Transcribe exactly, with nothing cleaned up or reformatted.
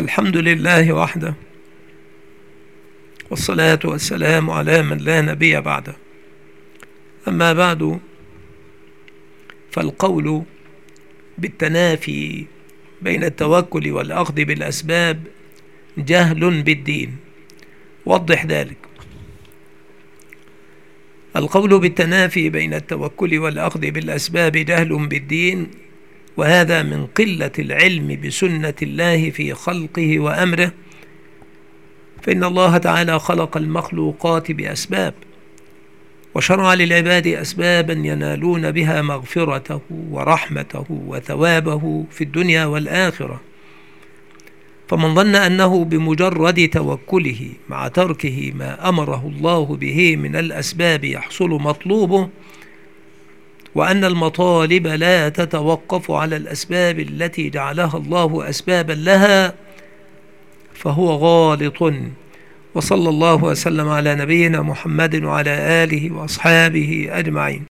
الحمد لله وحده، والصلاة والسلام على من لا نبي بعده. أما بعد، فالقول بالتنافي بين التوكل والأخذ بالأسباب جهل بالدين. وضح ذلك. القول بالتنافي بين التوكل والأخذ بالأسباب جهل بالدين، وهذا من قلة العلم بسنة الله في خلقه وأمره، فإن الله تعالى خلق المخلوقات بأسباب، وشرع للعباد أسبابا ينالون بها مغفرته ورحمته وثوابه في الدنيا والآخرة. فمن ظن أنه بمجرد توكله مع تركه ما أمره الله به من الأسباب يحصل مطلوبه، وأن المطالب لا تتوقف على الأسباب التي جعلها الله أسبابا لها، فهو غالط. وصلى الله وسلم على نبينا محمد وعلى آله وأصحابه أجمعين.